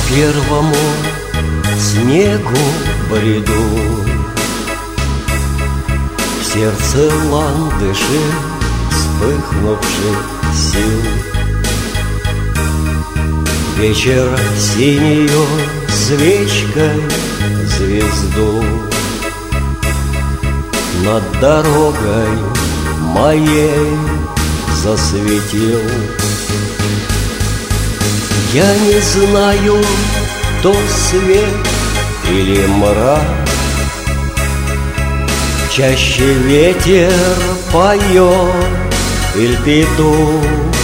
первому снегу бреду, в сердце ландыши вспыхнувших сил. Вечер синею свечкой звезду над дорогой моей засветил. Я не знаю, то свет или мрак, чаще ветер поет или петух.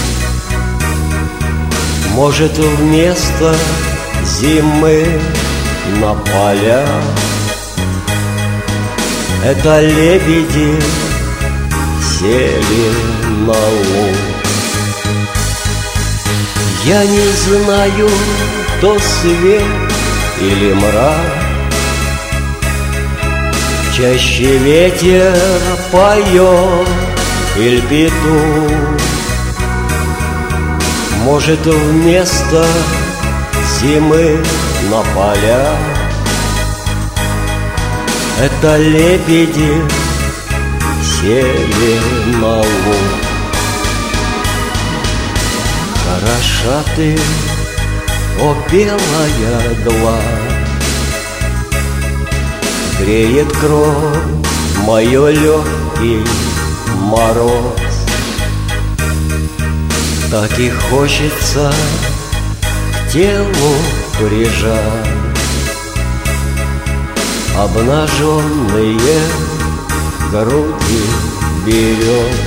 Может, вместо зимы на полях это лебеди сели на луг. Я не знаю, то свет или мрак, чаще ветер поет или петух. Может, вместо зимы на полях это лебеди сели на луг. Хороша ты, о белая гладь, греет кровь мою легкий мороз. Так и хочется к телу прижать обнаженные груди берет.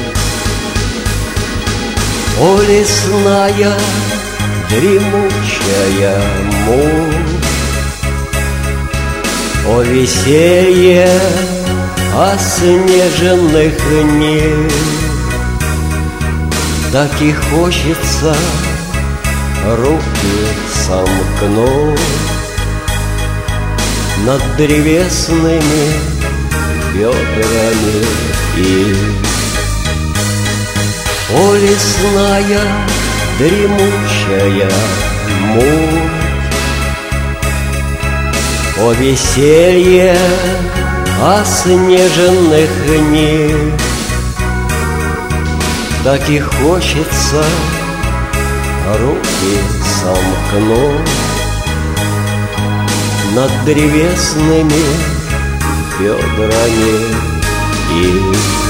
О, лесная дремучая муть, о веселье оснеженных дней. Так и хочется руки сомкнуть над древесными бедрами и о, лесная дремучая муть, о веселье оснеженных дней. Так и хочется руки сомкнуть над древесными бедрами и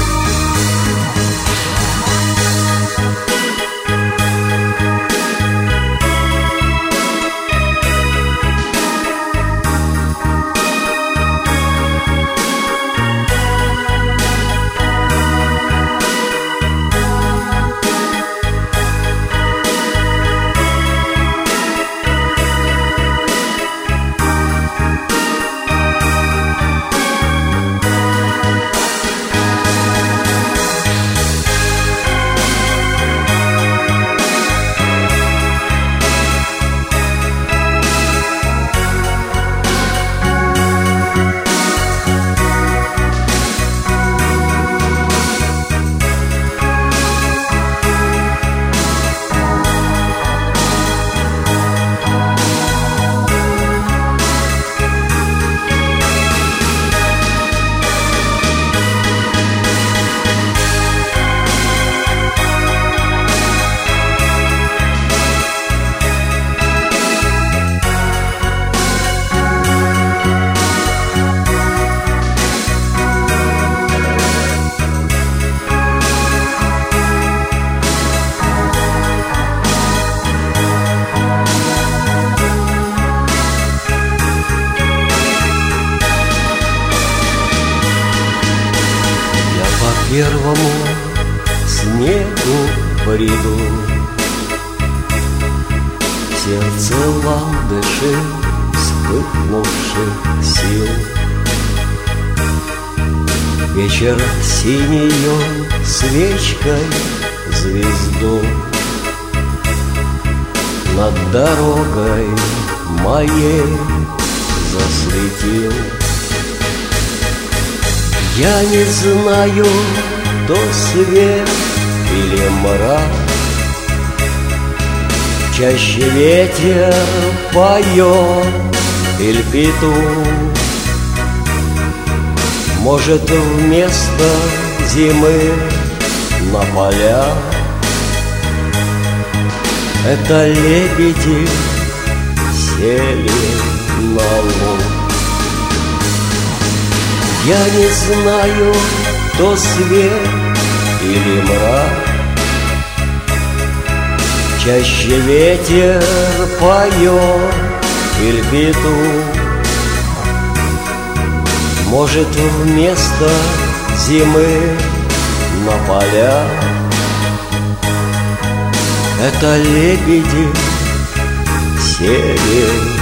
первому снегу бреду, в сердце ландыши вспыхнувших сил. Вечер синею свечкой звезду над дорогой моей засветил. Я не знаю, то свет или мрак, Чаще ветер поет или петух. Может, вместо зимы на полях это лебеди сели на луг. Я не знаю, то свет или мрак. Чаще ветер поет или петух. Может, вместо зимы на полях это лебеди сели